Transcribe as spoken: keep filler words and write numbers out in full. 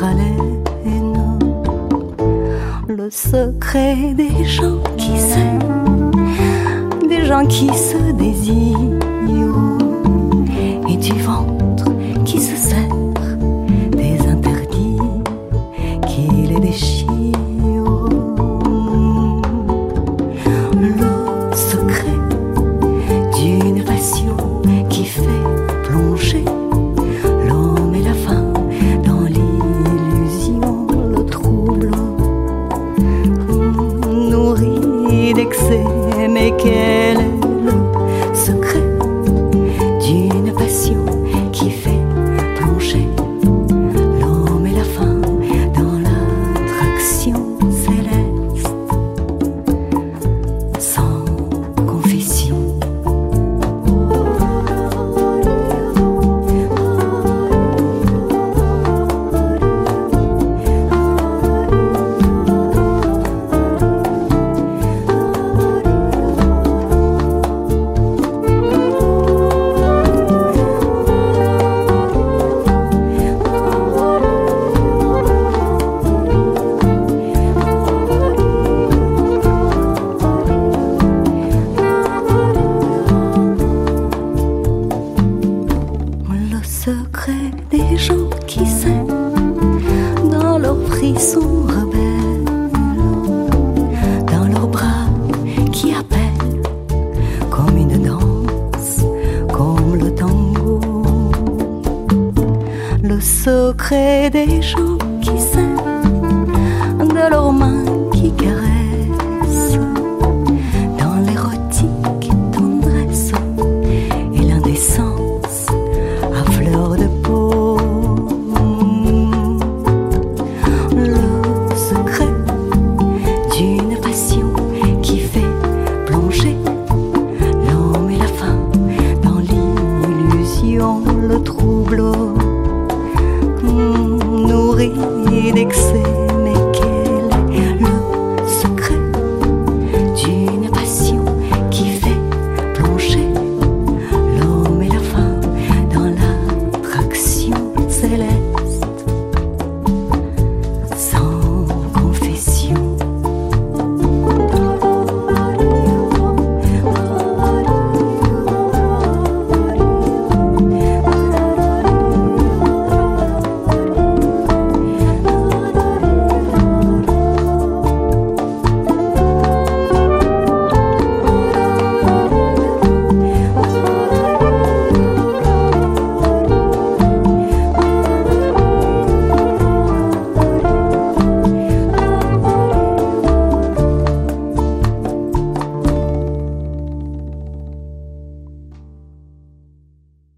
haleine, le secret des gens qui s'aiment, des gens qui se désirent, et du ventre qui se serre, des interdits qui les déchirent. Le secret d'une passion qui fait plonger l'homme et la femme dans l'illusion, le trouble nourri d'excès. Mais quel est le secret d'une passion qui fait plonger l'homme et la femme dans l'attraction céleste, sans confession? Secret des gens qui s'aiment dans leurs frissons rebelles, dans leurs bras qui appellent comme une danse, comme le tango. Le secret des gens qui s'aiment, de leurs mains qui caressent, dans l'érotique tendresse et l'indécence à fleur de peau. Le secret d'une passion qui fait plonger l'homme et la femme dans l'illusion, le trouble nourri d'excès.